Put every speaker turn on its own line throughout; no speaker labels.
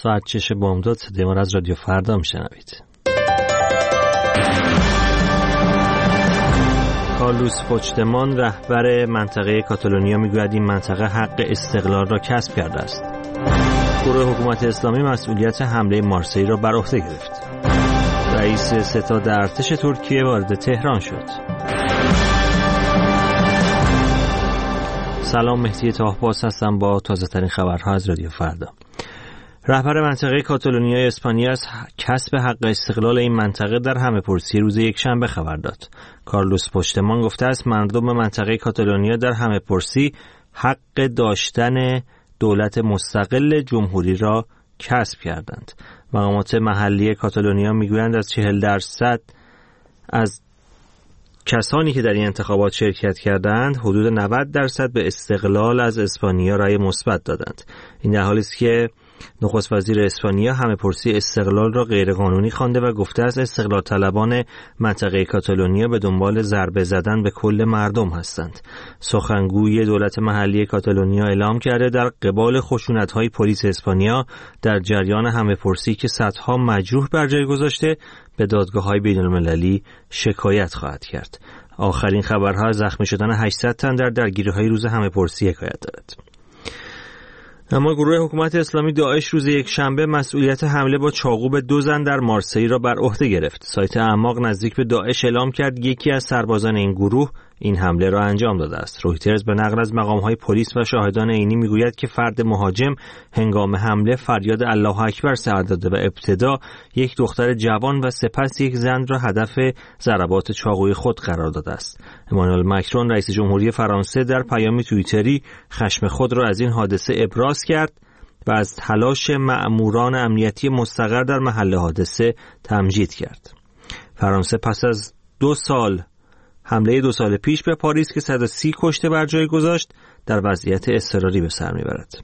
ساعت چش بامداد صدای ما از رادیو فردا میشنوید. کارلوس پوچدمان رهبر منطقه کاتالونیا میگوید این منطقه حق استقلال را کسب کرده است. گروه حکومت اسلامی مسئولیت حمله مارسی را بر عهده گرفت. رئیس ستاد ارتش ترکیه وارد تهران شد. سلام، مهدی طاهباز هستم با تازه ترین خبرها از رادیو فردا. رهبر منطقه کاتالونیا اسپانیا از کسب حق استقلال این منطقه در همه‌پرسی روز یکشنبه خبر داد. کارلوس پوچدمان گفته است مردم منطقه کاتالونیا در همه‌پرسی حق داشتن دولت مستقل جمهوری را کسب کردند. مقامات محلی کاتالونیا میگویند از 40% از کسانی که در این انتخابات شرکت کردند حدود 90% به استقلال از اسپانیا رأی مثبت دادند. این در حالی است که نخست وزیر اسپانیا همه‌پرسی استقلال را غیرقانونی خوانده و گفته است استقلال طلبان منطقه کاتالونیا به دنبال ضربه زدن به کل مردم هستند. سخنگوی دولت محلی کاتالونیا اعلام کرده در قبال خشونت‌های پلیس اسپانیا در جریان همه‌پرسی که صدها مجروح بر جای گذاشته به دادگاه‌های بین‌المللی شکایت خواهد کرد. آخرین خبرها از زخمی شدن 800 تن در درگیری‌های روز همه‌پرسی حکایت دارد. اما گروه حکومت اسلامی داعش روز یکشنبه مسئولیت حمله با چاقو به 2 زن در مارسی را بر عهده گرفت. سایت اعماق نزدیک به داعش اعلام کرد یکی از سربازان این گروه این حمله را انجام داده است. رویترز به نقل از مقام‌های پلیس و شاهدان عینی میگوید که فرد مهاجم هنگام حمله فریاد الله اکبر سر داده و ابتدا یک دختر جوان و سپس یک زن را هدف ضربات چاقویی خود قرار داده است. امانوئل مکرون رئیس جمهوری فرانسه در پیامی توییتری خشم خود را از این حادثه ابراز کرد و از تلاش مأموران امنیتی مستقر در محل حادثه تمجید کرد. فرانسه پس از 2 سال پیش به پاریس که 130 کشته بر جای گذاشت در وضعیت اضطراری به سر میبرد.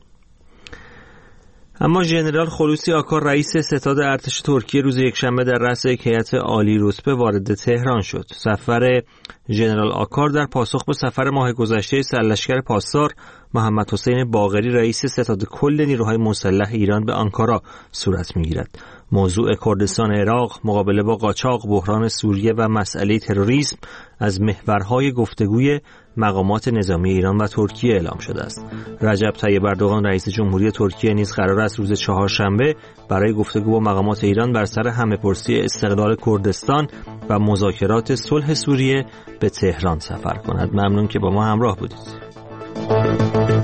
اما ژنرال خلوصی آکار رئیس ستاد ارتش ترکیه روز یکشنبه در رأس یک هیئت عالی رتبه وارد تهران شد. سفر ژنرال آکار در پاسخ به سفر ماه گذشته سرلشکر پاسدار محمد حسین باقری رئیس ستاد کل نیروهای مسلح ایران به آنکارا صورت میگیرد. موضوع کردستان عراق، مقابله با قاچاق، بحران سوریه و مسئله تروریسم از محورهای گفتگوی مقامات نظامی ایران و ترکیه اعلام شده است. رجب طیب اردوغان رئیس جمهوری ترکیه نیز قرار است روز چهارشنبه برای گفتگو با مقامات ایران بر سر همه‌پرسی استقلال کردستان و مذاکرات صلح سوریه به تهران سفر کند. ممنون که با ما همراه بودید.